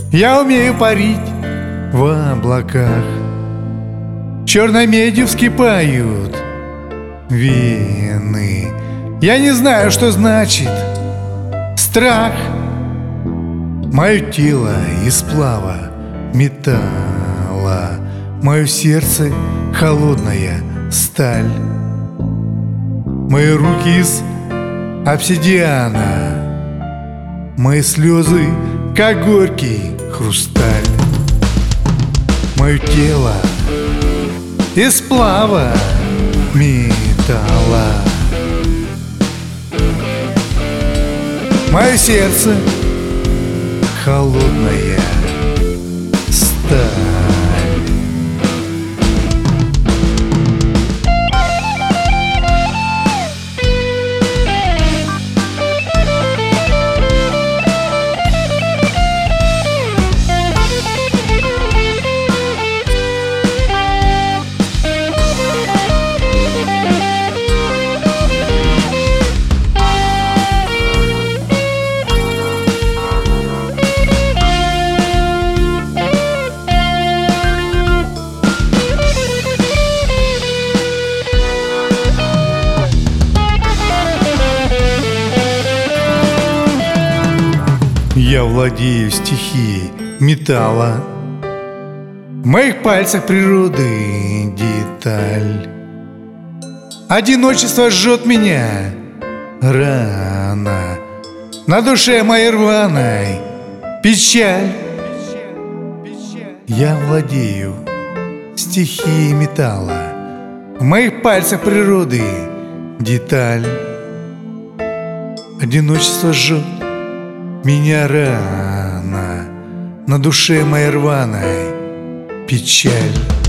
Я умею парить в облаках, черной медью вскипают вены. Я не знаю, что значит страх. Мое тело из сплава металла, мое сердце холодная сталь, мои руки из обсидиана, мои слезы, как горький хрусталь. Мое тело из сплава металла, мое сердце холодная сталь. Я владею стихией металла, в моих пальцах природы деталь. Одиночество жжет меня рано, на душе моей рваной печаль. Я владею стихией металла, в моих пальцах природы деталь. Одиночество жжет меня рано, на душе моей рваной печаль.